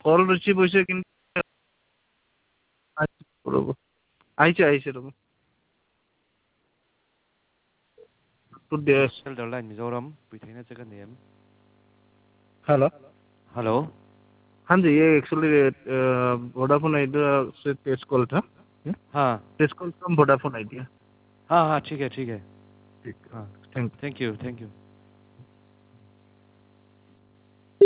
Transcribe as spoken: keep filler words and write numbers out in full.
কল receive হৈছে কিন্তু ৰ'ব আহিছে আহিছে ৰ'ব der line Mizoram between a second name. Hello Hello. हाँ जी ये एक्चुअली वोडाफोन आइडिया से टेस्ट कॉल था हाँ test call from Vodafone Idea हाँ हाँ ठीक है ठीक है ठीक हाँ thank thank you thank you